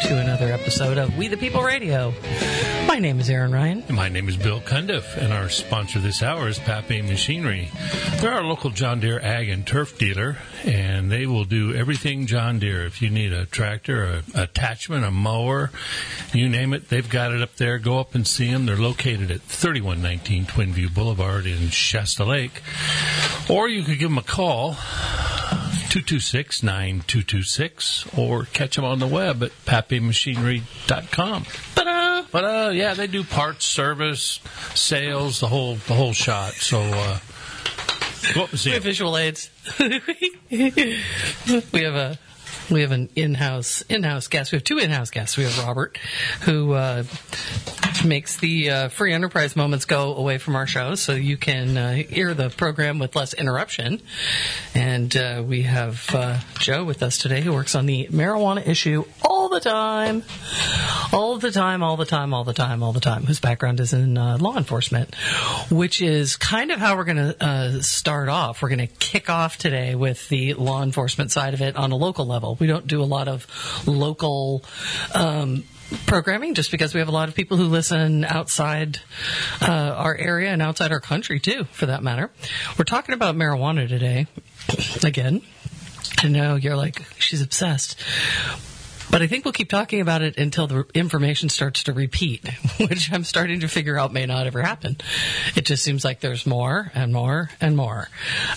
to another episode of We the People Radio. My name is Aaron Ryan. My name is Bill Cundiff, and our sponsor this hour is Pape Machinery. They're our local John Deere ag and turf dealer, and they will do everything John Deere. If you need a tractor, an attachment, a mower, you name it, they've got it up there. Go up and see them. They're located at 3119 Twin View Boulevard in Shasta Lake. Or you could give them a call, 226-9226, or catch them on the web at papemachinery.com. But yeah, they do parts, service, sales, the whole shot. So go up and see them. Visual aids. We have an in-house guest. We have two in-house guests. We have Robert, who makes the free enterprise moments go away from our show, so you can hear the program with less interruption. And we have Joe with us today, who works on the marijuana issue all the time, whose background is in law enforcement, which is kind of how we're going to start off. We're going to kick off today with the law enforcement side of it on a local level. We don't do a lot of local programming just because we have a lot of people who listen outside our area and outside our country, too, for that matter. We're talking about marijuana today. Again, I know you're like, she's obsessed. But I think we'll keep talking about it until the information starts to repeat, which I'm starting to figure out may not ever happen. It just seems like there's more and more and more.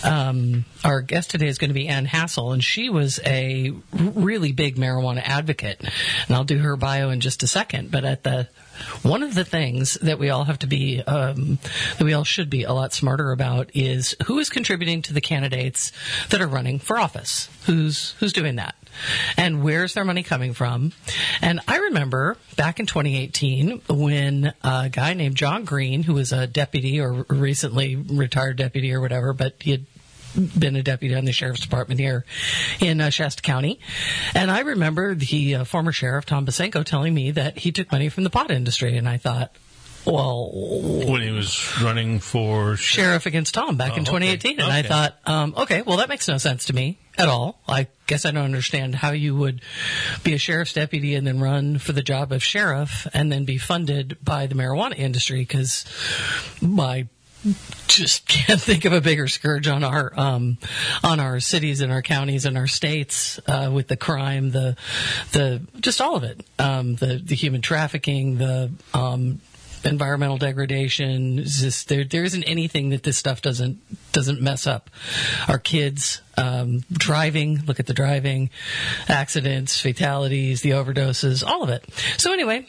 Our guest today is going to be Ann Hassel, and she was a really big marijuana advocate. And I'll do her bio in just a second. But one of the things that we all have to be, that we all should be a lot smarter about is who is contributing to the candidates that are running for office. Who's doing that? And where's their money coming from? And I remember back in 2018 when a guy named John Green, who was a deputy or recently retired deputy or whatever, but he had been a deputy on the sheriff's department here in Shasta County. And I remember the former sheriff, Tom Basenko, telling me that he took money from the pot industry. And I thought, well, when he was running for sheriff against Tom back in 2018. Okay. And I thought, okay, well, that makes no sense to me at all. I guess I don't understand how you would be a sheriff's deputy and then run for the job of sheriff and then be funded by the marijuana industry, because I just can't think of a bigger scourge on our cities and our counties and our states, with the crime, the just all of it, the human trafficking, the environmental degradation. Just there isn't anything that this stuff doesn't mess up. Our kids driving, look at the driving accidents, fatalities, the overdoses, all of it. So anyway,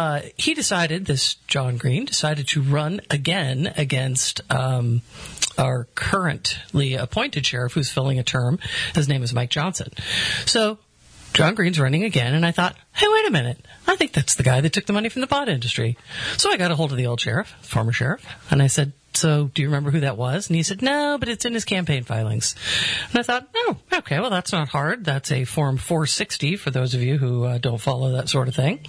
this John Green decided to run again against our currently appointed sheriff, who's filling a term. His name is Mike Johnson. So John Green's running again, and I thought, hey, wait a minute. I think that's the guy that took the money from the pot industry. So I got a hold of the old sheriff, former sheriff, and I said, so do you remember who that was? And he said, no, but it's in his campaign filings. And I thought, oh, okay, well, that's not hard. That's a Form 460 for those of you who don't follow that sort of thing.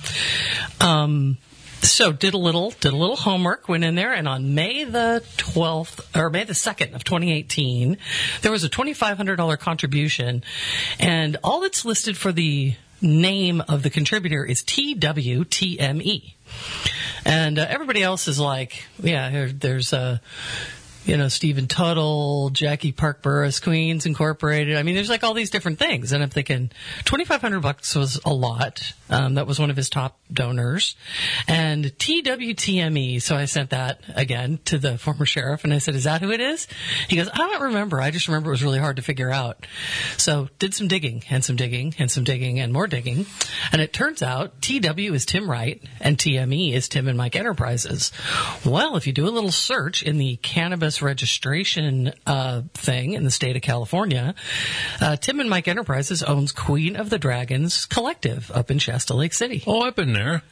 So did a little homework, went in there, and on May the 2nd of 2018, there was a $2,500 contribution, and all that's listed for the name of the contributor is TWTME. And everybody else is like, yeah, there's Stephen Tuttle, Jackie Park Burris, Queens Incorporated. I mean, there's like all these different things. And I'm thinking $2,500 was a lot. That was one of his top donors. And TWTME. So I sent that again to the former sheriff. And I said, is that who it is? He goes, I don't remember. I just remember it was really hard to figure out. So did some digging and some digging and some digging and more digging. And it turns out TW is Tim Wright and TME is Tim and Mike Enterprises. Well, if you do a little search in the cannabis registration thing in the state of California, Tim and Mike Enterprises owns Queen of the Dragons Collective up in Shasta Lake City. Oh, I've been there.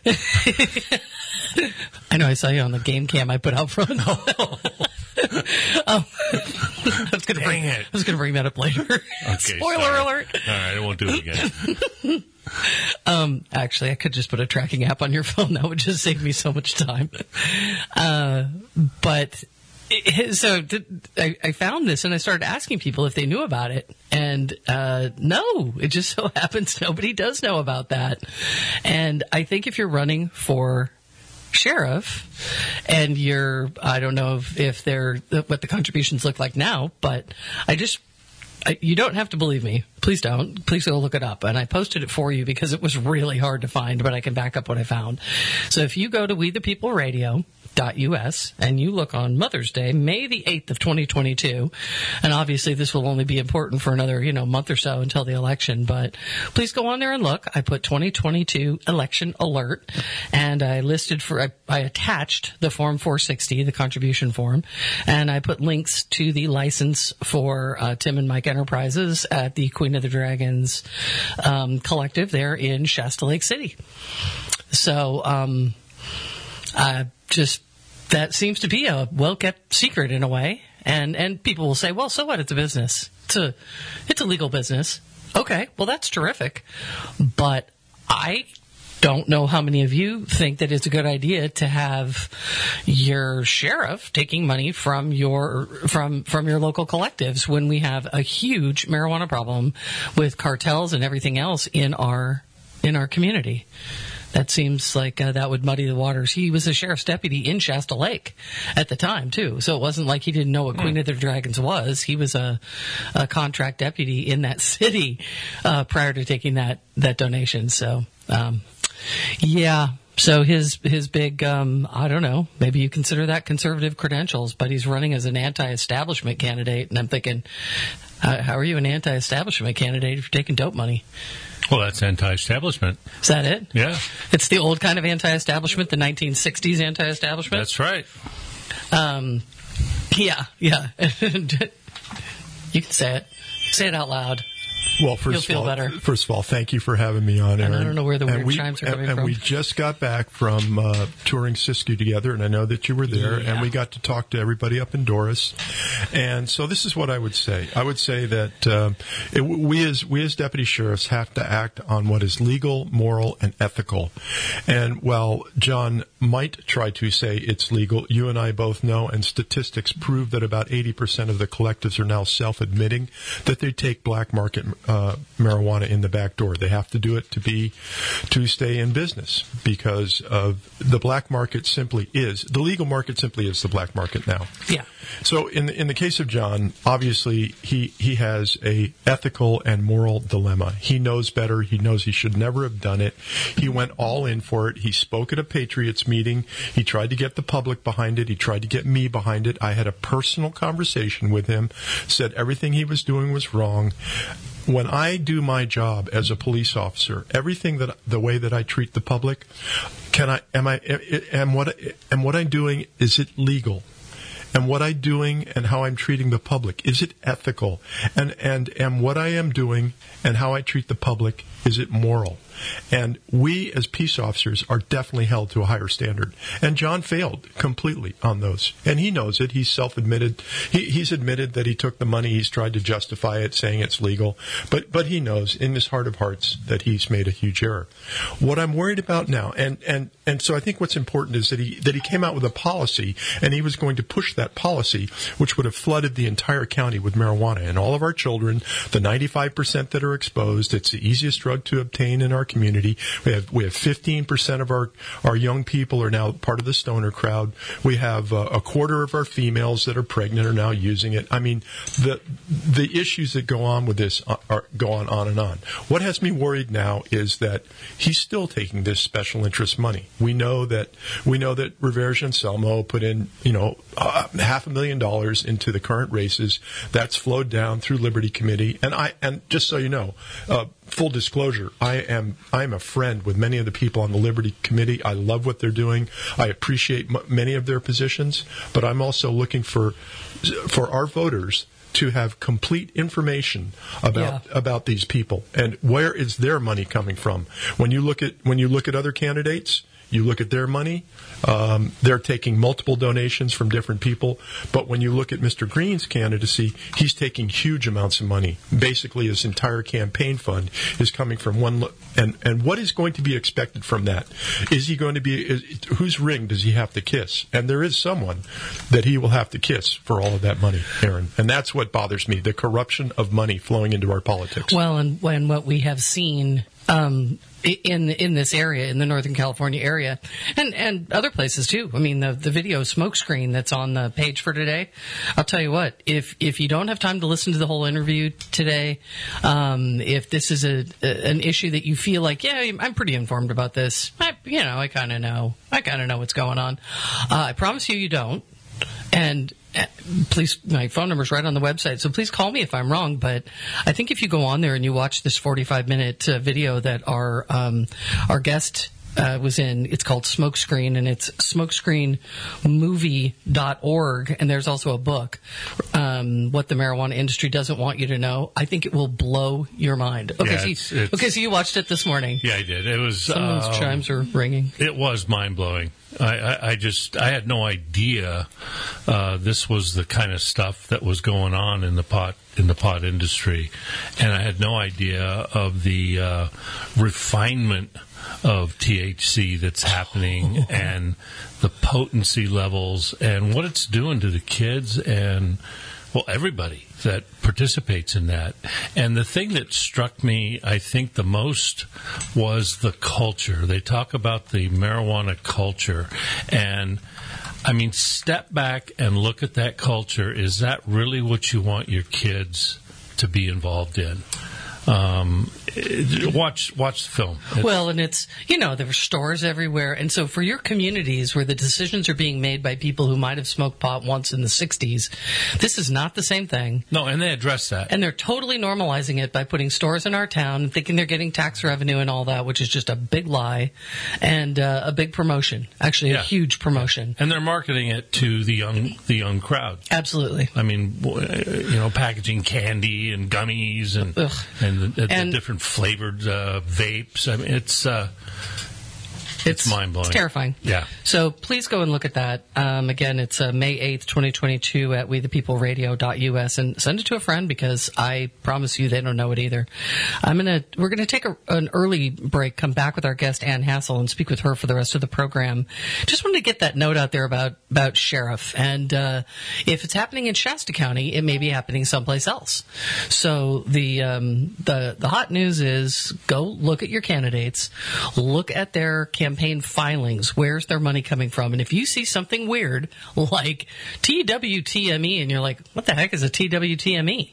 I know, I saw you on the game cam I put out front. I was going to bring that up later. Okay, Spoiler alert. All right, I won't do it again. Actually, I could just put a tracking app on your phone. That would just save me so much time. But So I found this and I started asking people if they knew about it. And no, it just so happens nobody does know about that. And I think if you're running for sheriff and I don't know if they're what the contributions look like now, but you don't have to believe me. Please don't. Please go look it up. And I posted it for you because it was really hard to find, but I can back up what I found. So if you go to WeThePeopleRadio.us and you look on Mother's Day, May the 8th of 2022, and obviously this will only be important for another, month or so until the election, but please go on there and look. I put 2022 election alert, and I attached the Form 460, the contribution form, and I put links to the license for Tim and Mike Enterprises at the Queen of the Dragons collective there in Shasta Lake City. So, that seems to be a well-kept secret in a way. And people will say, well, so what? It's a business. It's a legal business. Okay, well, that's terrific. But I don't know how many of you think that it's a good idea to have your sheriff taking money from your local collectives when we have a huge marijuana problem with cartels and everything else in our community. That seems like that would muddy the waters. He was a sheriff's deputy in Shasta Lake at the time, too. So it wasn't like he didn't know what Queen of the Dragons was. He was a contract deputy in that city prior to taking that donation. So, yeah. So his big, I don't know, maybe you consider that conservative credentials, but he's running as an anti-establishment candidate. And I'm thinking, how are you an anti-establishment candidate if you're taking dope money? Well, that's anti-establishment. Is that it? Yeah. It's the old kind of anti-establishment, the 1960s anti-establishment? That's right. Yeah. You can say it. Say it out loud. Well, first of all, thank you for having me on, Aaron. And I don't know where the weird chimes are coming from. And we just got back from touring Siskiyou together, and I know that you were there, and we got to talk to everybody up in Doris. And so this is what I would say. I would say that we as deputy sheriffs have to act on what is legal, moral, and ethical. And while John might try to say it's legal, you and I both know, and statistics prove that about 80% of the collectives are now self-admitting that they take black market marijuana in the back door. They have to do it to stay in business because of the black market the legal market simply is the black market now. Yeah. So in the case of John, obviously he has a ethical and moral dilemma. He knows better. He knows he should never have done it. He went all in for it. He spoke at a Patriots meeting. He tried to get the public behind it. He tried to get me behind it. I had a personal conversation with him, said everything he was doing was wrong. When I do my job as a police officer, the way that I treat the public, what I'm doing, is it legal? And what I'm doing and how I'm treating the public, is it ethical? And what I am doing and how I treat the public, is it moral? And we, as peace officers, are definitely held to a higher standard. And John failed completely on those. And he knows it. He's self-admitted. He's admitted that he took the money. He's tried to justify it, saying it's legal. But he knows in his heart of hearts that he's made a huge error. What I'm worried about now, and so I think what's important is that he came out with a policy, and he was going to push that policy, which would have flooded the entire county with marijuana. And all of our children, the 95% that are exposed, it's the easiest drug to obtain in our community. We have 15% of our young people are now part of the stoner crowd. We have a quarter of our females that are pregnant are now using it. I mean, the issues that go on with this are going on and on. What has me worried now is that he's still taking this special interest money. We know that Rivera Anselmo put in $500,000 into the current races. That's flowed down through Liberty Committee. And just so you know, full disclosure, I am a friend with many of the people on the Liberty Committee. I love what they're doing. I appreciate many of their positions, but I'm also looking for our voters to have complete information about these people and where is their money coming from. When you look at other candidates, You look at their money, they're taking multiple donations from different people. But when you look at Mr. Green's candidacy, he's taking huge amounts of money. Basically, his entire campaign fund is coming from one. And what is going to be expected from that? Is he going to be, whose ring does he have to kiss? And there is someone that he will have to kiss for all of that money, Aaron. And that's what bothers me, the corruption of money flowing into our politics. Well, and when what we have seen in this area, in the Northern California area, and other places too. I mean, the video smokescreen that's on the page for today. I'll tell you what, if you don't have time to listen to the whole interview today, if this is an issue that you feel like, yeah, I'm pretty informed about this, I kind of know what's going on. I promise you don't. And please, my phone number's right on the website, so please call me if I'm wrong. But I think if you go on there and you watch this 45-minute video that our guest was in, it's called Smokescreen, and it's smokescreenmovie.org, and there's also a book, What the Marijuana Industry Doesn't Want You to Know. I think it will blow your mind. Okay, so you watched it this morning. Yeah, I did. It was someone's chimes are ringing. It was mind-blowing. I had no idea this was the kind of stuff that was going on in the pot industry, and I had no idea of the refinement of THC that's happening and the potency levels and what it's doing to the kids and, well, everybody that participates in that. And the thing that struck me, I think, the most was the culture. They talk about the marijuana culture. And, I mean, step back and look at that culture. Is that really what you want your kids to be involved in? Watch the film. Well, and it's, there are stores everywhere. And so for your communities where the decisions are being made by people who might have smoked pot once in the 60s, this is not the same thing. No, and they address that. And they're totally normalizing it by putting stores in our town and thinking they're getting tax revenue and all that, which is just a big lie and a big promotion. Actually, a huge promotion. And they're marketing it to the young crowd. Absolutely. I mean, packaging candy and gummies and the different flavored vapes. I mean, it's mind-blowing. It's terrifying. Yeah. So please go and look at that. Again, it's May 8th, 2022 at wethepeopleradio.us, and send it to a friend because I promise you they don't know it either. We're gonna take an early break, come back with our guest Ann Hassel and speak with her for the rest of the program. Just wanted to get that note out there about sheriff, and if it's happening in Shasta County, it may be happening someplace else. So the hot news is go look at your candidates, look at their campaign filings. Where's their money coming from? And if you see something weird like TWTME and you're like, what the heck is a TWTME?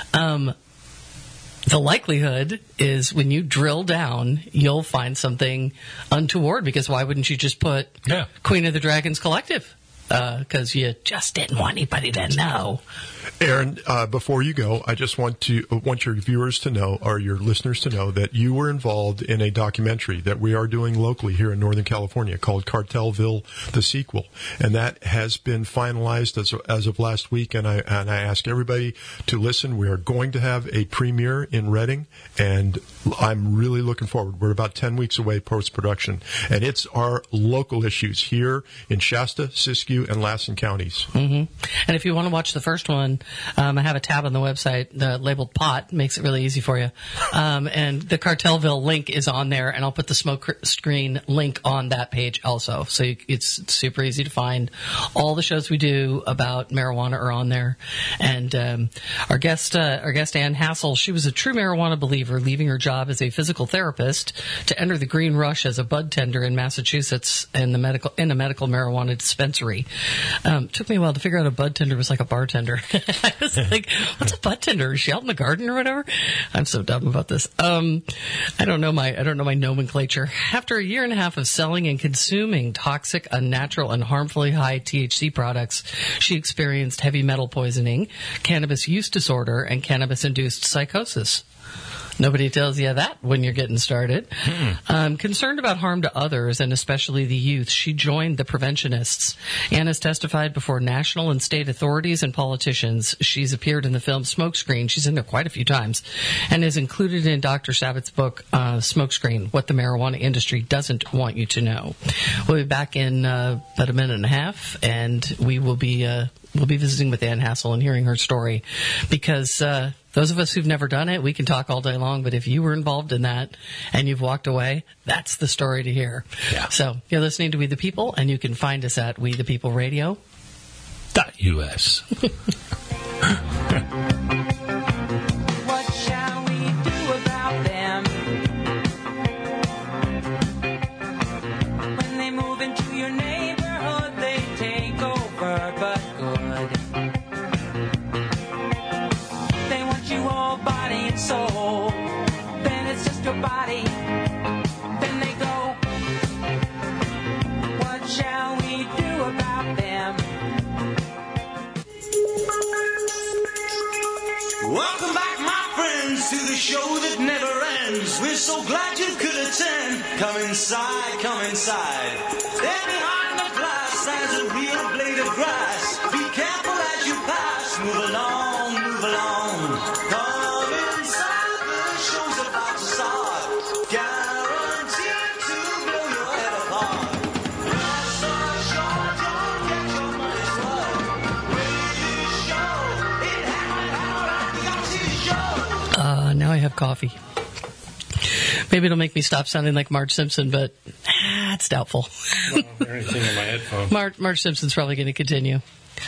The likelihood is when you drill down, you'll find something untoward, because why wouldn't you just put Queen of the Dragons Collective? Because you just didn't want anybody to know. Aaron, before you go, I just want your viewers to know, or your listeners to know, that you were involved in a documentary that we are doing locally here in Northern California called Cartelville: The Sequel, and that has been finalized as of last week. And I ask everybody to listen. We are going to have a premiere in Redding, and I'm really looking forward. We're about 10 weeks away post-production, and it's our local issues here in Shasta, Siskiyou, and Lassen counties. Mm-hmm. And if you want to watch the first one, I have a tab on the website labeled pot. Makes it really easy for you. And the Cartelville link is on there, and I'll put the smoke screen link on that page also. So it's super easy to find. All the shows we do about marijuana are on there. And our guest Ann Hassel, she was a true marijuana believer, leaving her job as a physical therapist to enter the green rush as a bud tender in Massachusetts in a medical marijuana dispensary. Took me a while to figure out a bud tender was like a bartender. I was like, what's a bud tender? Is she out in the garden or whatever? I'm so dumb about this. I don't know my nomenclature. After a year and a half of selling and consuming toxic, unnatural, and harmfully high THC products, she experienced heavy metal poisoning, cannabis use disorder, and cannabis-induced psychosis. Nobody tells you that when you're getting started. Concerned about harm to others, and especially the youth, she joined the preventionists. Ann has testified before national and state authorities and politicians. She's appeared in the film Smokescreen. She's in there quite a few times, and is included in Dr. Sabat's book, Smokescreen, What the Marijuana Industry Doesn't Want You to Know. We'll be back in about a minute and a half, and we'll be visiting with Ann Hassel and hearing her story, because those of us who've never done it, we can talk all day long, but if you were involved in that and you've walked away, that's the story to hear. Yeah. So you're listening to We the People, and you can find us at WeThePeopleRadio.us. What shall we do about them? When they move into your neighborhood, they take over, but good. They want you all body and soul. Then it's just your body. Then they go. What shall we do about them? Welcome back, my friends, to the show that never ends. We're so glad you could attend. Come inside, come inside. There behind the glass stands a real blade of grass. Be careful as you pass. Move along, move along. Come inside, the show's about to start. Guaranteed to blow your head apart. Not so sure, don't get your money's worth. Radio show, it happened out at the Oxy Show. Now I have coffee. Maybe it'll make me stop sounding like Marge Simpson, but it's doubtful. Well, anything in my headphones. Marge Simpson's probably going to continue.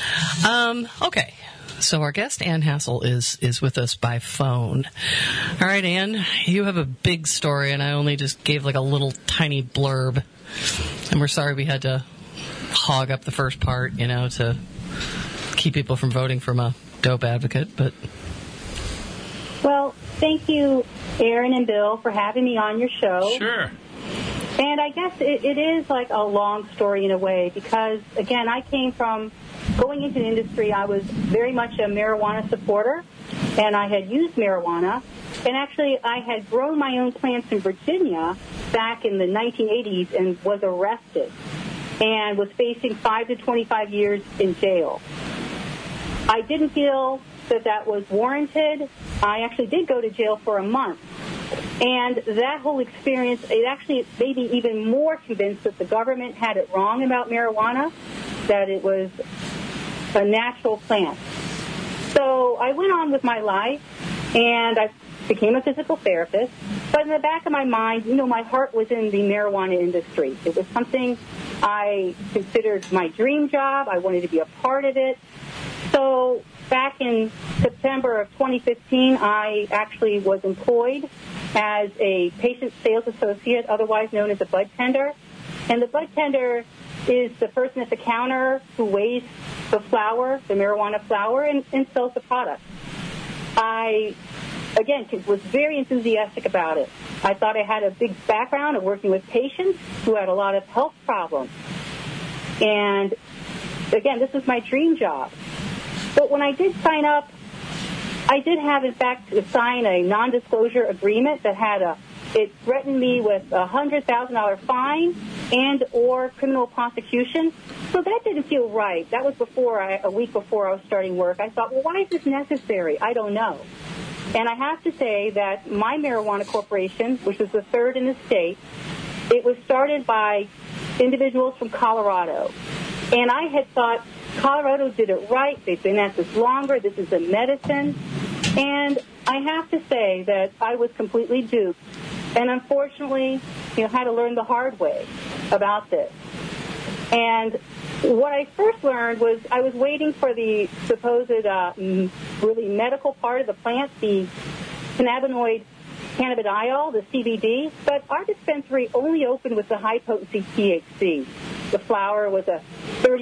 Okay. So our guest, Ann Hassel, is with us by phone. All right, Ann, you have a big story, and I only just gave like a little tiny blurb. And we're sorry we had to hog up the first part, to keep people from voting from a dope advocate. But well, thank you, Aaron and Bill, for having me on your show. Sure. And I guess it is like a long story in a way, because, again, I came from going into the industry. I was very much a marijuana supporter, and I had used marijuana. And actually, I had grown my own plants in Virginia back in the 1980s and was arrested and was facing 5 to 25 years in jail. I didn't feel that was warranted. I actually did go to jail for a month. And that whole experience, it actually made me even more convinced that the government had it wrong about marijuana, that it was a natural plant. So I went on with my life, and I became a physical therapist. But in the back of my mind, my heart was in the marijuana industry. It was something I considered my dream job. I wanted to be a part of it. So back in September of 2015, I actually was employed as a patient sales associate, otherwise known as a bud tender. And the bud tender is the person at the counter who weighs the flower, the marijuana flower, and sells the product. I, again, was very enthusiastic about it. I thought I had a big background of working with patients who had a lot of health problems. And, again, this was my dream job. But when I did sign up, I did have, in fact, to sign a non-disclosure agreement that had it threatened me with a $100,000 fine and or criminal prosecution. So that didn't feel right. That was a week before I was starting work. I thought, well, why is this necessary? I don't know. And I have to say that my marijuana corporation, which was the third in the state, it was started by individuals from Colorado. And I had thought, Colorado did it right. They've been at this longer. This is a medicine. And I have to say that I was completely duped. And unfortunately, had to learn the hard way about this. And what I first learned was I was waiting for the supposed really medical part of the plant, the cannabinoid cannabidiol, the CBD, but our dispensary only opened with the high-potency THC. The flower was a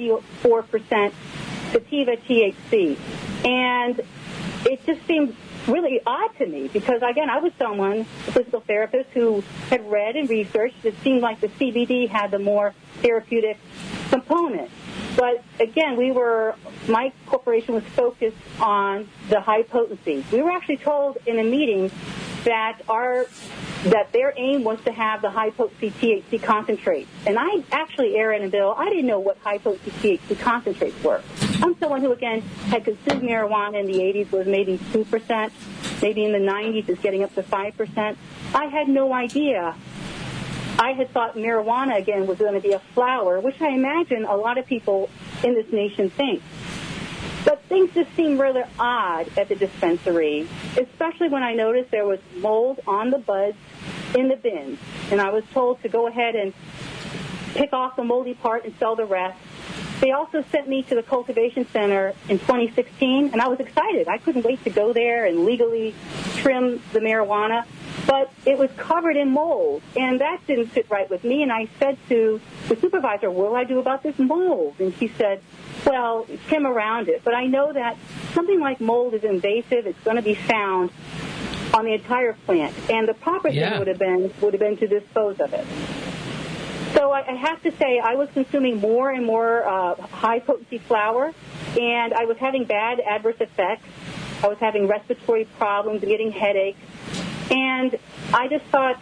34% sativa THC. And it just seemed really odd to me because, again, I was someone, a physical therapist, who had read and researched. It seemed like the CBD had the more therapeutic component. But, again, my corporation was focused on the high potency. We were actually told in a meeting that their aim was to have the high-potency THC concentrates. And I actually, Aaron and Bill, I didn't know what high-potency THC concentrates were. I'm someone who, again, had consumed marijuana in the 80s, was maybe 2%, maybe in the 90s is getting up to 5%. I had no idea. I had thought marijuana, again, was going to be a flower, which I imagine a lot of people in this nation think. But things just seemed rather odd at the dispensary, especially when I noticed there was mold on the buds in the bins. And I was told to go ahead and pick off the moldy part and sell the rest. They also sent me to the cultivation center in 2016, and I was excited. I couldn't wait to go there and legally trim the marijuana. But it was covered in mold, and that didn't sit right with me. And I said to the supervisor, what will I do about this mold? And she said, well, trim around it. But I know that something like mold is invasive. It's going to be found on the entire plant. And the proper thing would have been to dispose of it. So I have to say I was consuming more and more high-potency flower, and I was having bad adverse effects. I was having respiratory problems, getting headaches. And I just thought,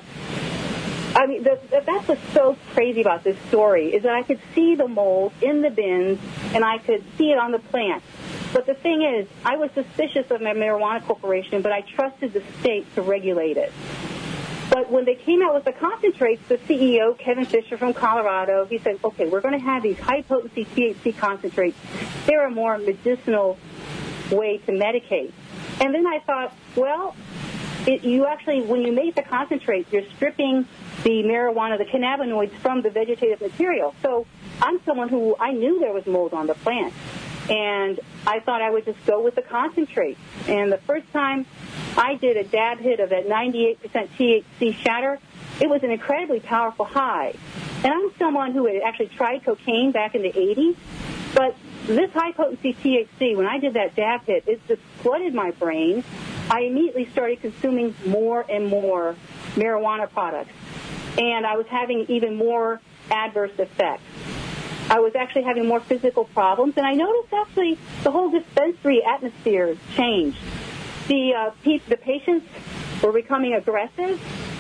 I mean, that's what's so crazy about this story, is that I could see the mold in the bins, and I could see it on the plant. But the thing is, I was suspicious of my marijuana corporation, but I trusted the state to regulate it. But when they came out with the concentrates, the CEO, Kevin Fisher from Colorado, he said, okay, we're going to have these high-potency THC concentrates. They're a more medicinal way to medicate. And then I thought, well, you actually, when you make the concentrates, you're stripping the marijuana, the cannabinoids, from the vegetative material. So I'm someone who, I knew there was mold on the plant. And I thought I would just go with the concentrate. And the first time I did a dab hit of that 98% THC shatter, it was an incredibly powerful high. And I'm someone who had actually tried cocaine back in the 80s, but this high-potency THC, when I did that dab hit, it just flooded my brain. I immediately started consuming more and more marijuana products, and I was having even more adverse effects. I was actually having more physical problems, and I noticed actually the whole dispensary atmosphere changed. The patients were becoming aggressive,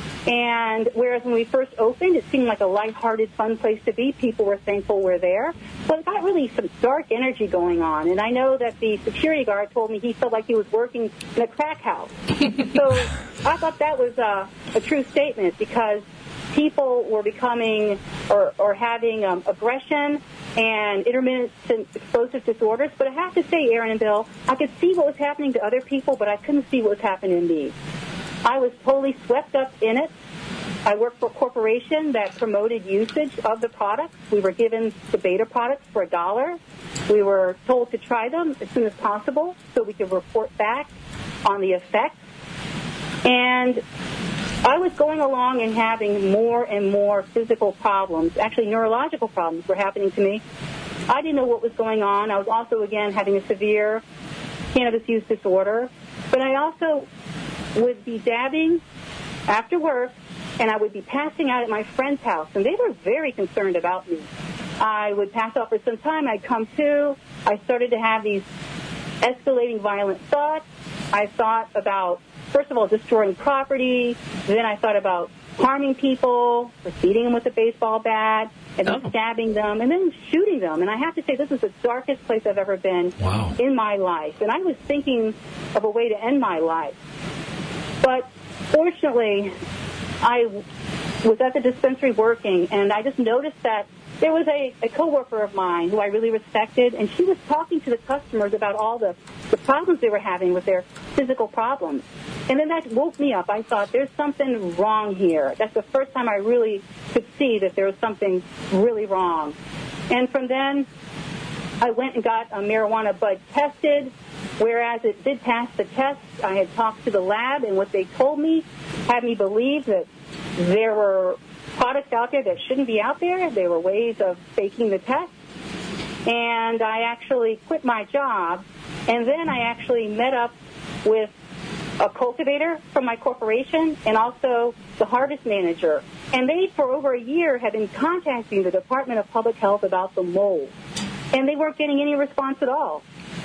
and whereas when we first opened, it seemed like a lighthearted, fun place to be. People were thankful we're there. But it got really some dark energy going on, and I know that the security guard told me he felt like he was working in a crack house. So I thought that was a true statement, because people were becoming or having aggression and intermittent explosive disorders. But I have to say, Aaron and Bill, I could see what was happening to other people, but I couldn't see what was happening to me. I was totally swept up in it. I worked for a corporation that promoted usage of the products. We were given the beta products for $1. We were told to try them as soon as possible so we could report back on the effects. And I was going along and having more and more physical problems. Actually, neurological problems were happening to me. I didn't know what was going on. I was also, again, having a severe cannabis use disorder. But I also would be dabbing after work, and I would be passing out at my friend's house, and they were very concerned about me. I would pass out for some time. I'd come to. I started to have these escalating violent thoughts. I thought about, first of all, destroying property. Then I thought about harming people, beating them with a baseball bat, and then stabbing them, and then shooting them. And I have to say, this is the darkest place I've ever been in my life. And I was thinking of a way to end my life. But fortunately, I was at the dispensary working, and I just noticed that there was a coworker of mine who I really respected, and she was talking to the customers about all the problems they were having with their physical problems. And then that woke me up. I thought, there's something wrong here. That's the first time I really could see that there was something really wrong. And from then, I went and got a marijuana bud tested. Whereas it did pass the test, I had talked to the lab, and what they told me had me believe that there were products out there that shouldn't be out there. There were ways of faking the test. And I actually quit my job, and then I actually met up with a cultivator from my corporation and also the harvest manager. And they, for over a year, had been contacting the Department of Public Health about the mold. And they weren't getting any response at all.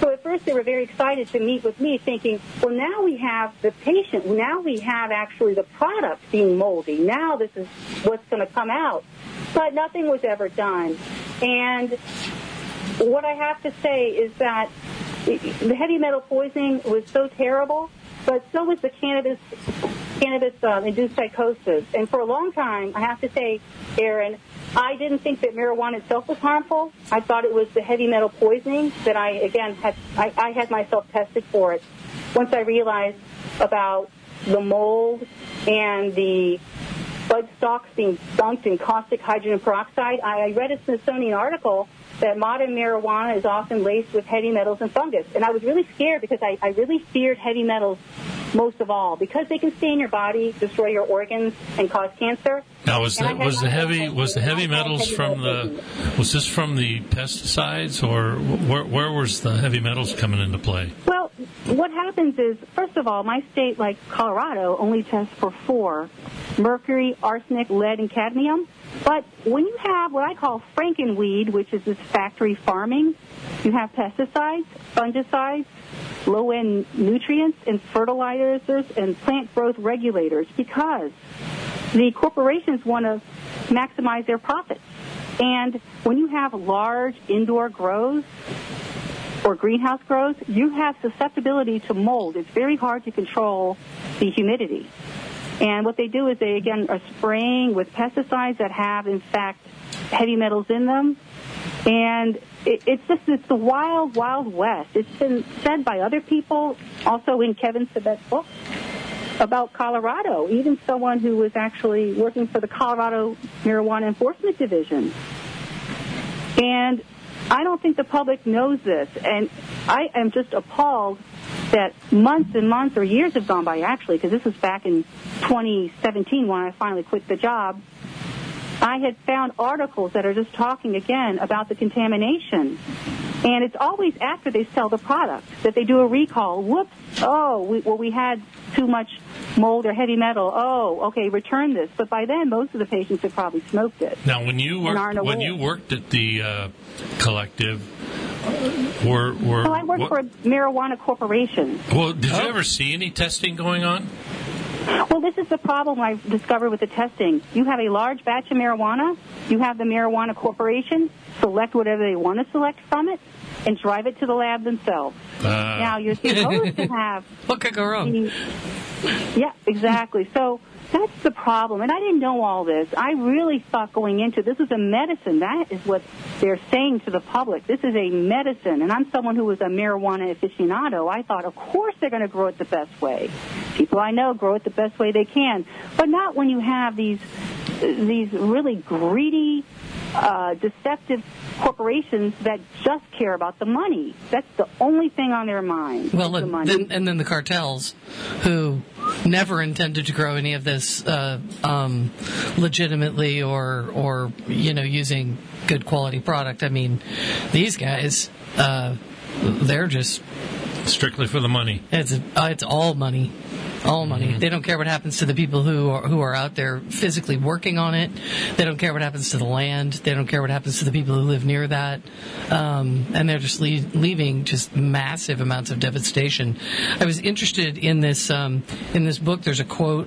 So at first they were very excited to meet with me, thinking, well, now we have the patient. Now we have actually the product being moldy. Now this is what's going to come out. But nothing was ever done. And what I have to say is that the heavy metal poisoning was so terrible, but so was the cannabis-induced psychosis. And for a long time, I have to say, Aaron, I didn't think that marijuana itself was harmful. I thought it was the heavy metal poisoning that I had myself tested for it. Once I realized about the mold and the bud stalks being dunked in caustic hydrogen peroxide, I read a Smithsonian article that modern marijuana is often laced with heavy metals and fungus. And I was really scared because I really feared heavy metals most of all, because they can stay in your body, destroy your organs, and cause cancer. Now, was the heavy metals from was this from the pesticides, or where was the heavy metals coming into play? Well, what happens is, first of all, my state, like Colorado, only tests for 4: mercury, arsenic, lead, and cadmium. But when you have what I call frankenweed, which is this factory farming, you have pesticides, fungicides, low-end nutrients, and fertilizers, and plant growth regulators, because the corporations want to maximize their profits. And when you have large indoor grows or greenhouse grows, you have susceptibility to mold. It's very hard to control the humidity. And what they do is they, again, are spraying with pesticides that have, in fact, heavy metals in them. And it's the wild, wild west. It's been said by other people, also in Kevin Sabet's book, about Colorado, even someone who was actually working for the Colorado Marijuana Enforcement Division. And I don't think the public knows this. And I am just appalled that months and months or years have gone by, actually, because this was back in 2017 when I finally quit the job. I had found articles that are just talking again about the contamination. And it's always after they sell the product that they do a recall. Whoops, we had too much mold or heavy metal. Oh, okay, return this. But by then, most of the patients had probably smoked it. Now, when you worked at the collective, I worked for a marijuana corporation. Well, did you ever see any testing going on? Well, this is the problem I discovered with the testing. You have a large batch of marijuana. You have the marijuana corporation select whatever they want to select from it and drive it to the lab themselves. Now, you're supposed to have... What could go wrong? Yeah, exactly. So that's the problem. And I didn't know all this. I really thought going into this is a medicine. That is what they're saying to the public. This is a medicine. And I'm someone who was a marijuana aficionado. I thought, of course they're going to grow it the best way. People I know grow it the best way they can. But not when you have these really greedy, deceptive corporations that just care about the money. That's the only thing on their mind. Well, and then the cartels, who never intended to grow any of this legitimately or using good quality product. I mean, these guys, they're just strictly for the money. It's all money. All money. Mm-hmm. They don't care what happens to the people who are out there physically working on it. They don't care what happens to the land. They don't care what happens to the people who live near that. And they're just leaving just massive amounts of devastation. I was interested in this book. There's a quote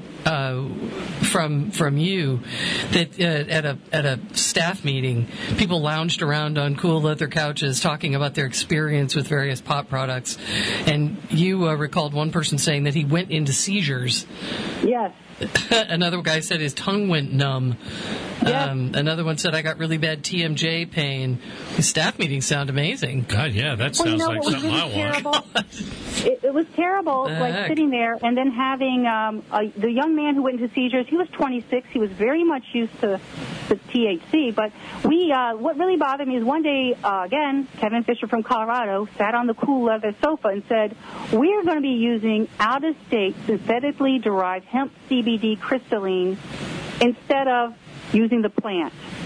from you that at a staff meeting, people lounged around on cool leather couches talking about their experience with various pot products, and you recalled one person saying that he went into seizures. Yes. Another guy said his tongue went numb. Yes. Another one said, I got really bad TMJ pain. The staff meetings sound amazing. God, yeah, that sounds like something I want. It was terrible, like sitting there and then having the young man who went into seizures. He was 26. He was very much used to THC. But what really bothered me is one day, again, Kevin Fisher from Colorado sat on the cool leather sofa and said, we're going to be using out-of-state synthetically derived hemp CBD crystalline instead of using the plant.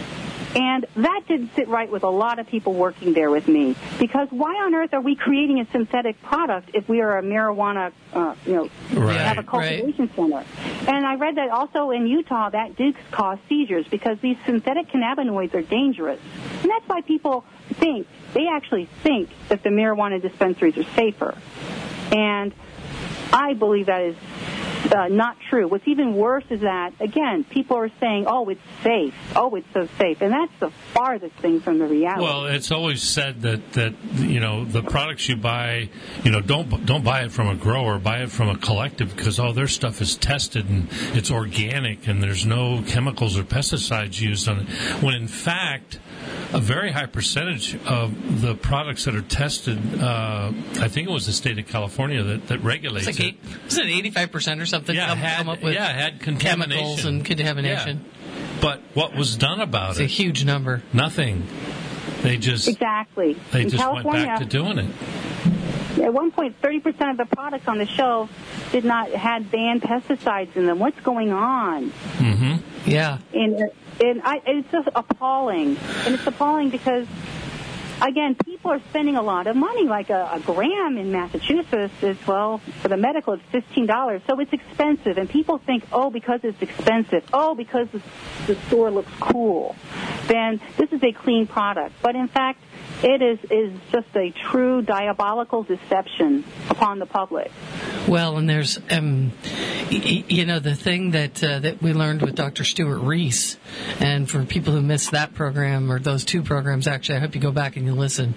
And that didn't sit right with a lot of people working there with me, because why on earth are we creating a synthetic product if we are a marijuana, have a cultivation center? And I read that also in Utah that did cause seizures because these synthetic cannabinoids are dangerous. And that's why people actually think that the marijuana dispensaries are safer. And I believe that is not true. What's even worse is that, again, people are saying, oh, it's safe. Oh, it's so safe. And that's the farthest thing from the reality. Well, it's always said that the products you buy, don't buy it from a grower, buy it from a collective, because all their stuff is tested and it's organic and there's no chemicals or pesticides used on it. When in fact, a very high percentage of the products that are tested, I think it was the state of California that regulates it. Was it 85% or something? Come up with had chemicals and contamination. Yeah. But what was done about it's it? It's a huge number. Nothing. They just went back to doing it. At one point, 30% of the products on the shelf had banned pesticides in them. What's going on? Mm-hmm. Yeah. It's just appalling. And it's appalling because, again, people are spending a lot of money. Like a gram in Massachusetts is, for the medical, it's $15. So it's expensive. And people think, because it's expensive, because the store looks cool, then this is a clean product. But in fact, it is just a true diabolical deception upon the public. Well, and there's, the thing that we learned with Dr. Stuart Reese, and for people who missed that program, or those two programs, actually, I hope you go back and you listen.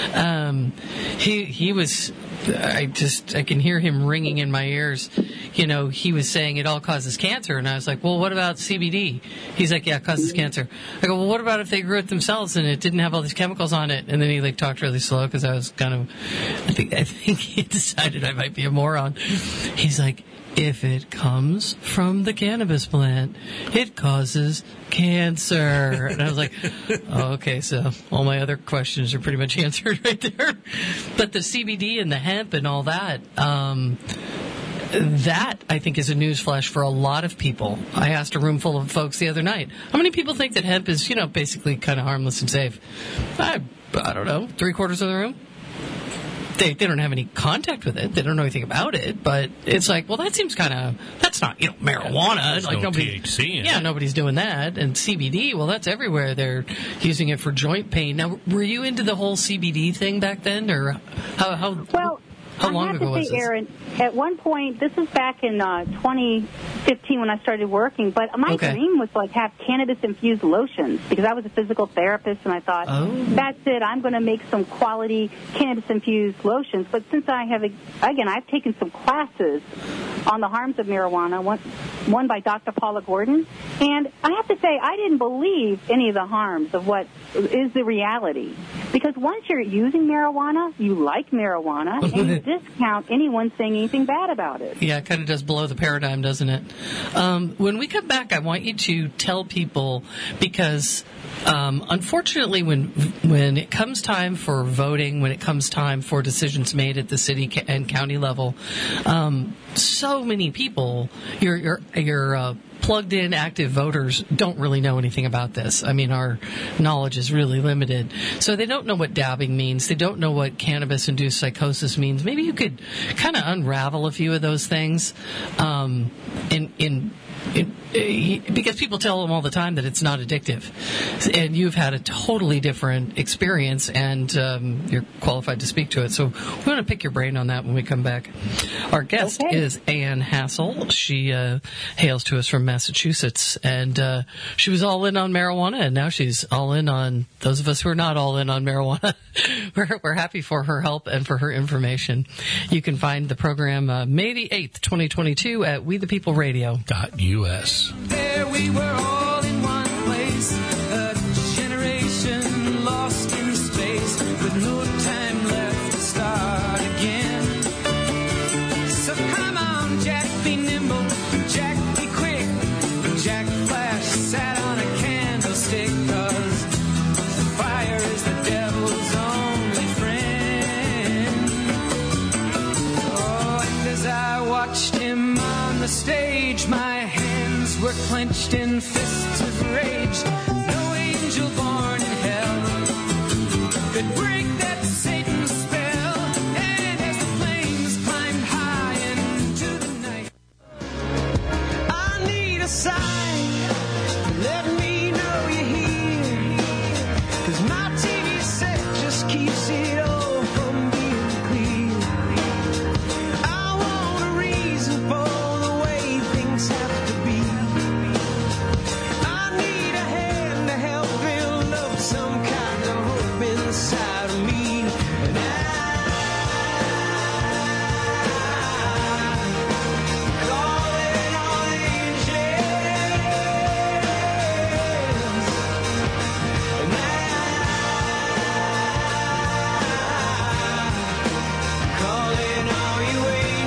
He was, I can hear him ringing in my ears. He was saying it all causes cancer, and I was like, well, what about CBD? He's like, yeah, it causes cancer. I go, well, what about if they grew it themselves and it didn't have all these chemicals on it? And then he talked really slow because I was I think he decided I might be a moron. He's like, if it comes from the cannabis plant, it causes cancer. And I was like, okay, so all my other questions are pretty much answered right there. But the CBD and the hemp and all that, that, I think, is a newsflash for a lot of people. I asked a room full of folks the other night, how many people think that hemp is, basically kind of harmless and safe? I don't know, 3/4 of the room. They don't have any contact with it. They don't know anything about it. But it's like, well, that seems that's not, marijuana. There's no THC in it. Nobody's doing that. And CBD, well, that's everywhere. They're using it for joint pain. Now, were you into the whole CBD thing back then? Or how long ago was this? Aaron, at one point, this was back in 2015 when I started working, but my dream was to have cannabis-infused lotions, because I was a physical therapist, and I thought, that's it, I'm going to make some quality cannabis-infused lotions. But since I've taken some classes on the harms of marijuana, one by Dr. Paula Gordon, and I have to say, I didn't believe any of the harms of what is the reality. Because once you're using marijuana, you like marijuana, and you discount anyone saying anything bad about it. Yeah, it kind of does blow the paradigm, doesn't it? When we come back, I want you to tell people, because unfortunately, when it comes time for voting, when it comes time for decisions made at the city and county level, so many people, your plugged in active voters don't really know anything about this. I mean, our knowledge is really limited. So they don't know what dabbing means. They don't know what cannabis-induced psychosis means. Maybe you could kind of unravel a few of those things because people tell them all the time that it's not addictive. And you've had a totally different experience, and you're qualified to speak to it. So we want to pick your brain on that when we come back. Our guest is Ann Hassel. She hails to us from Massachusetts, and she was all in on marijuana, and now she's all in on those of us who are not all in on marijuana. We're happy for her help and for her information. You can find the program May the 8th, 2022 at WeThePeopleRadio.us. There we were all in one place, a generation lost in space, with no time left to start again. So come on, Jack, be nimble, Jack, be quick. Jack Flash sat on a candlestick, 'cause fire is the devil's only friend. Oh, and as I watched him on the stage, my hands were clenched in fists of rage. No angel born that break that Satan spell. And as the flames climb high into the night, I need a sign. Let me know you're here. 'Cause my TV set just keeps it all from being clear. I want a reason for the way things have to be. I need a hand to help build up some kind of hope inside of me. And I calling on angels. And I calling all you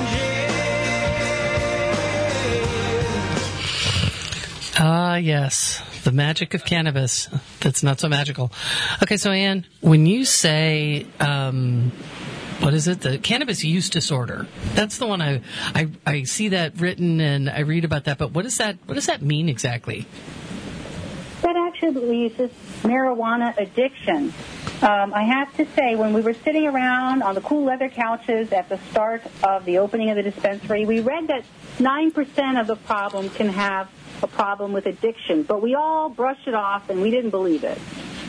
angels. Ah, yes. The magic of cannabis. That's not so magical. Okay, so Ann, when you say, what is it? The cannabis use disorder. That's the one I see that written and I read about that, but what does that mean exactly? That actually is marijuana addiction. I have to say, when we were sitting around on the cool leather couches at the start of the opening of the dispensary, we read that 9% of the problem can have a problem with addiction, but we all brushed it off and we didn't believe it.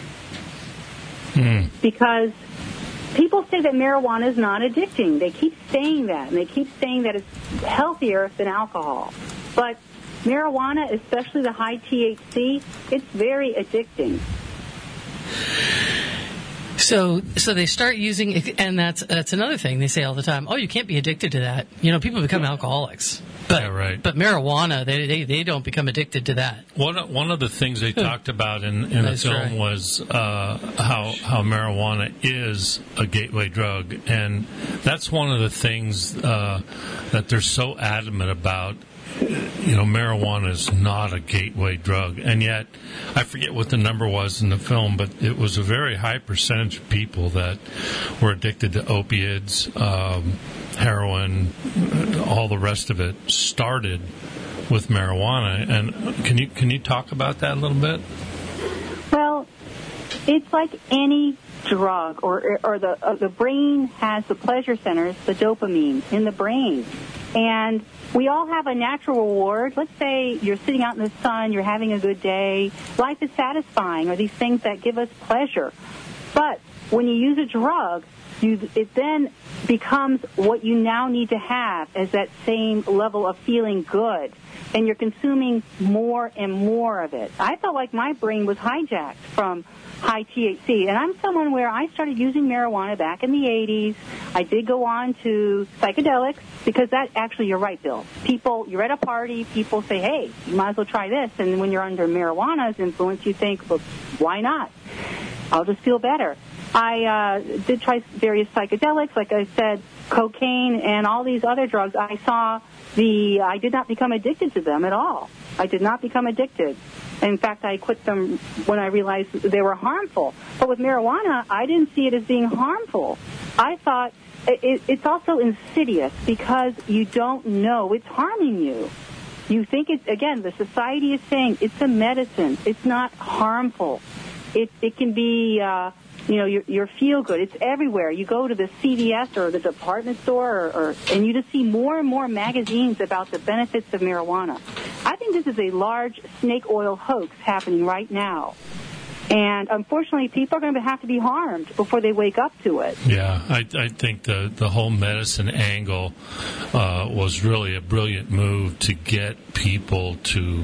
Because people say that marijuana is not addicting. They keep saying that, and they keep saying that it's healthier than alcohol. But marijuana, especially the high THC, it's very addicting. So they start using it, and that's another thing they say all the time. Oh, you can't be addicted to that. You know, people become alcoholics. But, Yeah, right. But marijuana, they don't become addicted to that. One of the things they talked about in the That's film right. was how marijuana is a gateway drug, and that's one of the things that they're so adamant about. You know, marijuana is not a gateway drug, and yet I forget what the number was in the film, but it was a very high percentage of people that were addicted to opiates, heroin, all the rest of it started with marijuana. And can you talk about that a little bit? Well, it's like any drug, or the brain has the pleasure centers, the dopamine in the brain, and we all have a natural reward. Let's say you're sitting out in the sun, you're having a good day, life is satisfying, or these things that give us pleasure. But when you use a drug, it then becomes what you now need to have as that same level of feeling good. And you're consuming more and more of it. I felt like my brain was hijacked from high THC. And I'm someone where I started using marijuana back in the 80s. I did go on to psychedelics because that actually, you're right, Bill. People, you're at a party, people say, hey, you might as well try this. And when you're under marijuana's influence, you think, well, why not? I'll just feel better. I did try various psychedelics, like I said, cocaine and all these other drugs. I did not become addicted to them at all. I did not become addicted. In fact, I quit them when I realized they were harmful. But with marijuana, I didn't see it as being harmful. I thought it's also insidious because you don't know it's harming you. You think it's, again, the society is saying it's a medicine. It's not harmful. It can be, your feel good. It's everywhere. You go to the CVS or the department store, and you just see more and more magazines about the benefits of marijuana. I think this is a large snake oil hoax happening right now. And unfortunately, people are going to have to be harmed before they wake up to it. Yeah, I think the whole medicine angle was really a brilliant move to get people to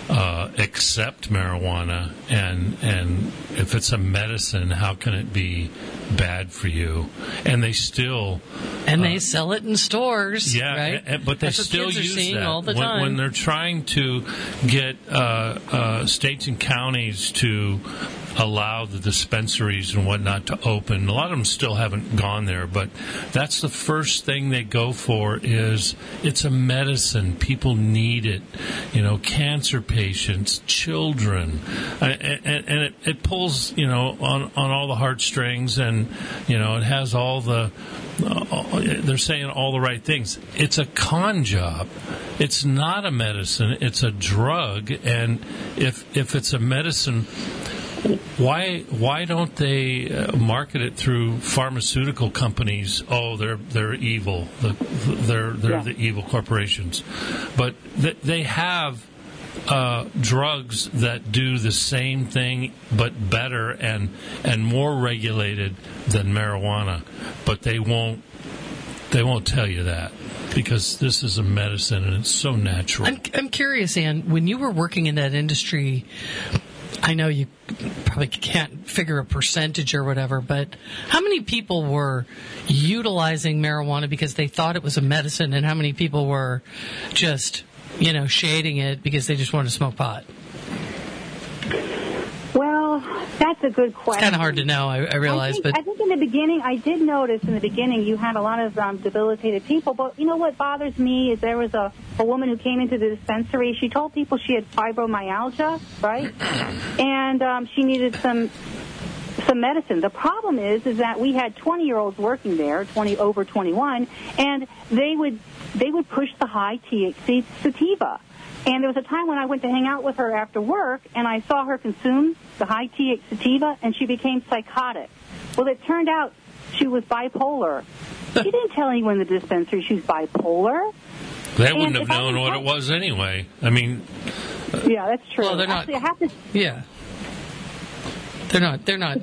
accept marijuana, and if it's a medicine, how can it be bad for you? And they still they sell it in stores, yeah, right? But they That's what still kids are use seeing that all the time. when they're trying to get states and counties to allow the dispensaries and whatnot to open. A lot of them still haven't gone there, but that's the first thing they go for is it's a medicine. People need it. Cancer patients, children, and it pulls, on all the heartstrings, and, it has all the, they're saying all the right things. It's a con job. It's not a medicine. It's a drug, and if it's a medicine, Why don't they market it through pharmaceutical companies? Oh, they're evil. They're the evil corporations, but they have drugs that do the same thing but better and more regulated than marijuana, but they won't tell you that because this is a medicine and it's so natural. I'm curious, Ann, when you were working in that industry, I know you probably can't figure a percentage or whatever, but how many people were utilizing marijuana because they thought it was a medicine, and how many people were just, shading it because they just wanted to smoke pot? Well, that's a good question. It's kind of hard to know, I realize. I think in the beginning, I did notice in the beginning you had a lot of debilitated people. But you know what bothers me is there was a woman who came into the dispensary. She told people she had fibromyalgia, right? And she needed some medicine. The problem is that we had 20-year-olds working there, over 21, and they would push the high THC sativa. And there was a time when I went to hang out with her after work, and I saw her consume the high THC sativa, and she became psychotic. Well, it turned out she was bipolar. She didn't tell anyone in the dispensary she was bipolar. They wouldn't have known what it was anyway. I mean... yeah, that's true. Well, they're not... Actually, I have to... Yeah. They're not.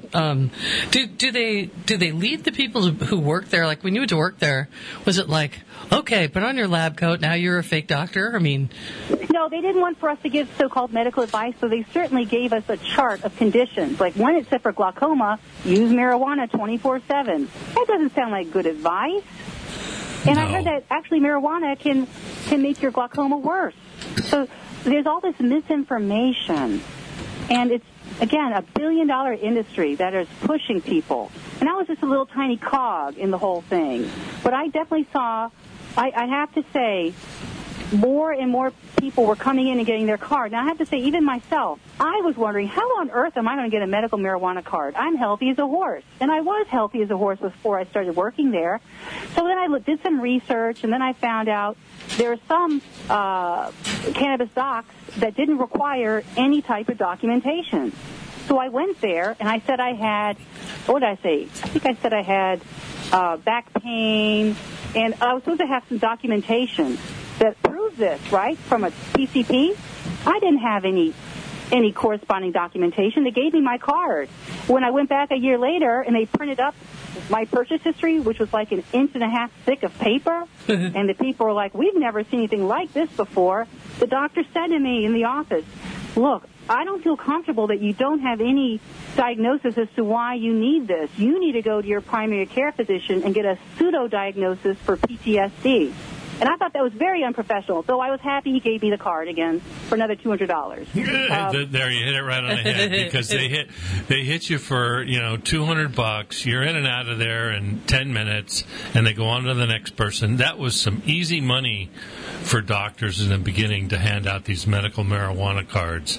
Do they lead the people who work there? Like when you went to work there, was it like, okay, put on your lab coat, now you're a fake doctor? I mean, no, they didn't want for us to give so-called medical advice, so they certainly gave us a chart of conditions. Like one, it said for glaucoma, use marijuana 24/7. That doesn't sound like good advice. And I heard that actually marijuana can make your glaucoma worse. So there's all this misinformation, and it's, again, a billion-dollar industry that is pushing people. And I was just a little tiny cog in the whole thing. But I definitely saw, I have to say, more and more people were coming in and getting their card. Now, I have to say, even myself, I was wondering, how on earth am I going to get a medical marijuana card? I'm healthy as a horse. And I was healthy as a horse before I started working there. So then I did some research, and then I found out there are some cannabis docs that didn't require any type of documentation. So I went there, and I said I had, what did I say? I think I said I had back pain, and I was supposed to have some documentation that proved this, right, from a PCP. I didn't have any corresponding documentation. They gave me my card. When I went back a year later and they printed up my purchase history, which was like 1.5 inches thick of paper, and the people were like, we've never seen anything like this before. The doctor said to me in the office, look, I don't feel comfortable that you don't have any diagnosis as to why you need this. You need to go to your primary care physician and get a pseudo-diagnosis for PTSD. And I thought that was very unprofessional, so I was happy he gave me the card again for another $200. There, you hit it right on the head, because they hit you for $200. You're in and out of there in 10 minutes, and they go on to the next person. That was some easy money for doctors in the beginning to hand out these medical marijuana cards.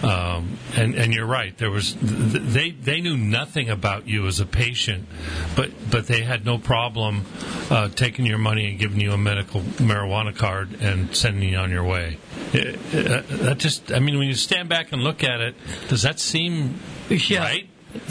And you're right. There was they knew nothing about you as a patient, but they had no problem taking your money and giving you a medical marijuana card and sending you on your way. That just, I mean, when you stand back and look at it, does that seem right?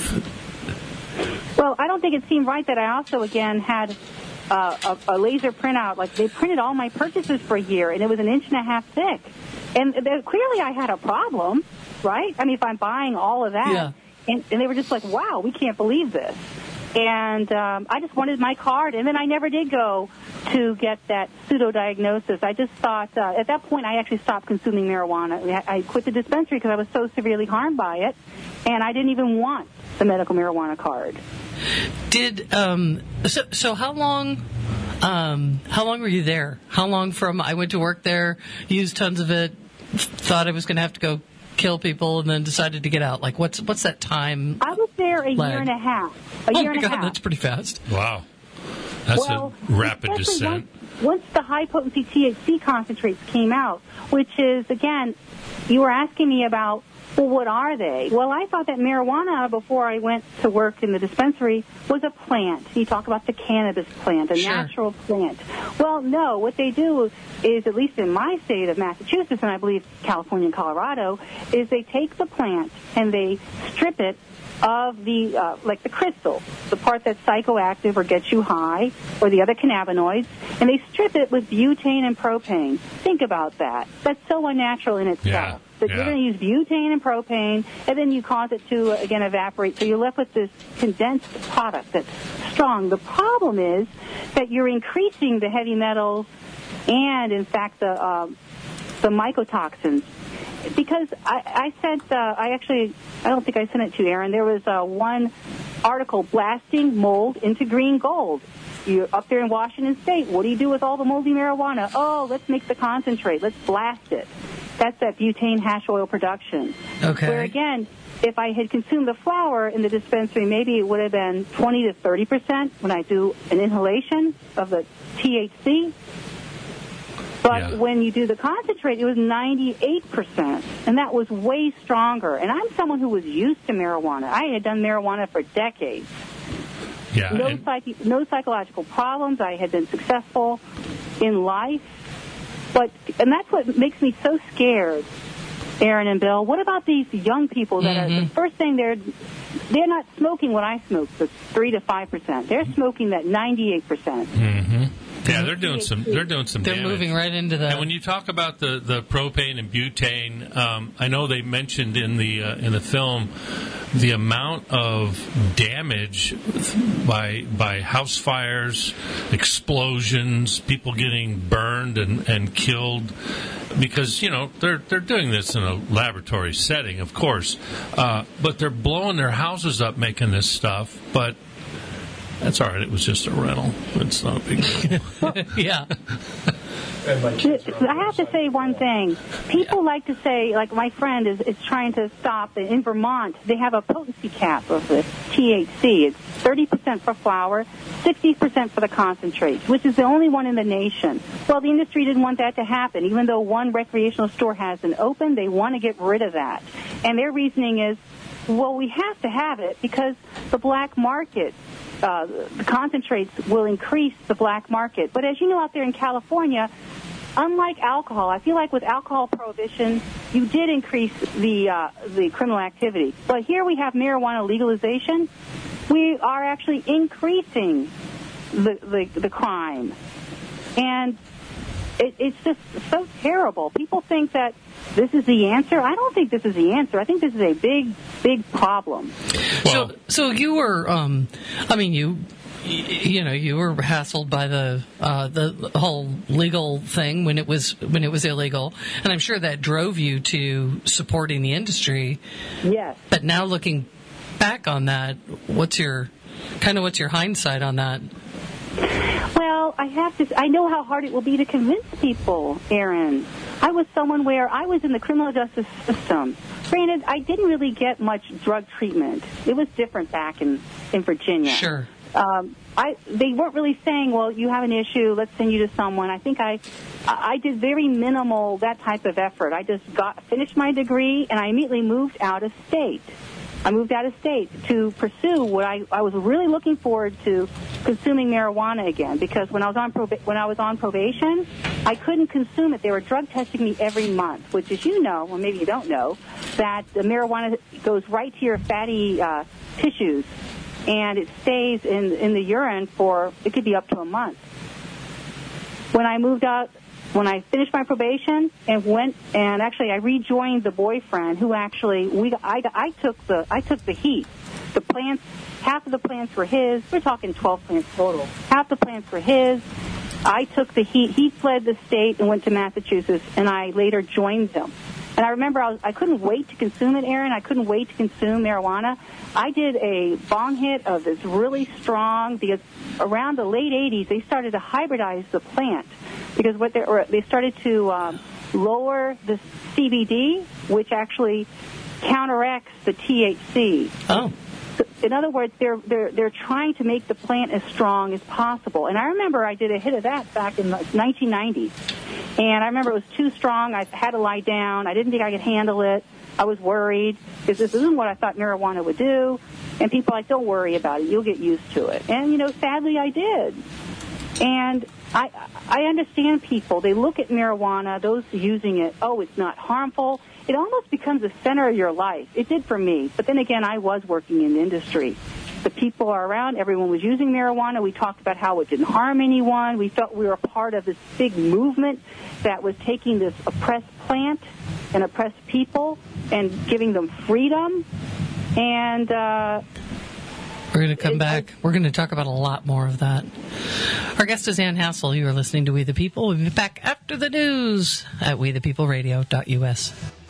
Well, I don't think it seemed right that I also, again, had a laser printout. Like, they printed all my purchases for a year, and it was 1.5 inches thick. And clearly I had a problem, right? I mean, if I'm buying all of that. Yeah. And they were just like, wow, we can't believe this. And I just wanted my card, and then I never did go to get that pseudo-diagnosis. I just thought, at that point, I actually stopped consuming marijuana. I quit the dispensary because I was so severely harmed by it, and I didn't even want the medical marijuana card. So how long were you there? How long from I went to work there, used tons of it, thought I was going to have to go kill people, and then decided to get out? Like, what's that time? I was there a year and a half. A year and a half. That's pretty fast. Wow. That's a rapid descent. Once the high-potency THC concentrates came out, which is, again, you were asking me about Well, what are they? Well, I thought that marijuana, before I went to work in the dispensary, was a plant. You talk about the cannabis plant, a natural plant. Well, no. What they do is, at least in my state of Massachusetts, and I believe California and Colorado, is they take the plant and they strip it of the, like the crystal, the part that's psychoactive or gets you high, or the other cannabinoids, and they strip it with butane and propane. Think about that. That's so unnatural in itself. Yeah. But you're going to use butane and propane, and then you cause it to, again, evaporate. So you're left with this condensed product that's strong. The problem is that you're increasing the heavy metals and, in fact, the mycotoxins. Because I don't think I sent it to you, Aaron. There was one article, Blasting Mold into Green Gold. You're up there in Washington State. What do you do with all the moldy marijuana? Oh, let's make the concentrate. Let's blast it. That's that butane hash oil production. Okay. Where, again, if I had consumed the flower in the dispensary, maybe it would have been 20 to 30% when I do an inhalation of the THC. But when you do the concentrate, it was 98%, and that was way stronger. And I'm someone who was used to marijuana. I had done marijuana for decades. Yeah. No psychological problems. I had been successful in life. And that's what makes me so scared, Aaron and Bill. What about these young people that are, the first thing they're not smoking what I smoke, the 3 to 5%. They're smoking that 98%. Mm-hmm. Yeah, they're doing some They're damage. moving right into that. And when you talk about the propane and butane, I know they mentioned in the film the amount of damage by house fires, explosions, people getting burned and killed, because they're doing this in a laboratory setting, of course, but they're blowing their houses up making this stuff, but. That's all right. It was just a rental. It's not a big deal. Yeah. I have to say one thing. People like to say, like my friend is trying to stop, in Vermont, they have a potency cap of the THC. It's 30% for flower, 60% for the concentrate, which is the only one in the nation. Well, the industry didn't want that to happen. Even though one recreational store has an open, they want to get rid of that. And their reasoning is, well, we have to have it because the black market, the concentrates will increase the black market. But as you know, out there in California, unlike alcohol, I feel like with alcohol prohibition, you did increase the criminal activity. But here we have marijuana legalization. We are actually increasing the crime. And it's just so terrible. People think that this is the answer. I don't think this is the answer. I think this is a big, big problem. Well, so you were, you were hassled by the whole legal thing when it was illegal, and I'm sure that drove you to supporting the industry. Yes. But now looking back on that, what's your hindsight on that? Well, I know how hard it will be to convince people, Aaron. I was someone where I was in the criminal justice system. Granted, I didn't really get much drug treatment. It was different back in Virginia. Sure. They weren't really saying, well, you have an issue, let's send you to someone. I think I did very minimal, that type of effort. I just finished my degree, and I immediately moved out of state. I moved out of state to pursue what I was really looking forward to, consuming marijuana again, because when I was on probation, I couldn't consume it. They were drug testing me every month, which, as you know, or maybe you don't know, that the marijuana goes right to your fatty tissues, and it stays in the urine it could be up to a month. When I moved out, when I finished my probation and I rejoined the boyfriend who actually I took the heat. The plants, half of the plants were his. We're talking 12 plants total. Half the plants were his. I took the heat. He fled the state and went to Massachusetts, and I later joined him. And I remember I couldn't wait to consume it, Aaron. I couldn't wait to consume marijuana. I did a bong hit of this really strong, because around the late 80s, they started to hybridize the plant, because they started to lower the CBD, which actually counteracts the THC. Oh. In other words, they're trying to make the plant as strong as possible. And I remember I did a hit of that back in the 1990s. And I remember it was too strong. I had to lie down. I didn't think I could handle it. I was worried because this isn't what I thought marijuana would do. And people are like, don't worry about it. You'll get used to it. And, you know, sadly I did. And I understand people. They look at marijuana, those using it, oh, it's not harmful. It almost becomes the center of your life. It did for me. But then again, I was working in the industry. The people are around. Everyone was using marijuana. We talked about how it didn't harm anyone. We felt we were a part of this big movement that was taking this oppressed plant and oppressed people and giving them freedom. And we're going to come back. We're going to talk about a lot more of that. Our guest is Ann Hassel. You are listening to We the People. We'll be back after the news at wethepeopleradio.us.